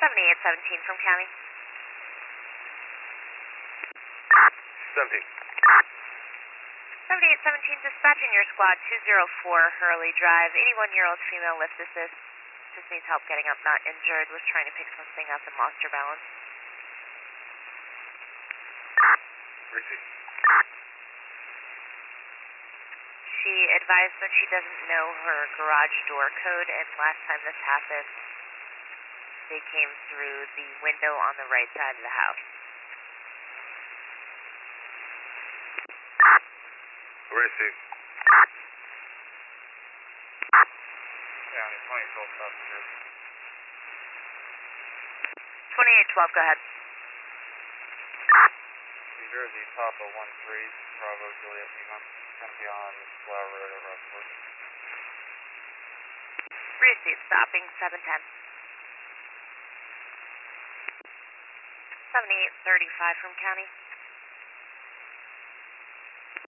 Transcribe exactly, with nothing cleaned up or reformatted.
seventy-eight seventeen from county. seventeen. seventy-eight seventeen dispatching your squad two zero four Hurley Drive. eighty-one-year-old female lift assist. Just needs help getting up, not injured. Was trying to pick something up and lost her balance. Receive. She advised that she doesn't know her garage door code, and last time this happened, they came through the window on the right side of the house. Receive. County twenty twelve South New Jersey. twenty-eight twelve, go ahead. New Jersey, Papa one three, Bravo Juliet Lima. Going to be on Flower Road over Rockport. Receive, stopping seven ten. seventy-eight thirty-five from county.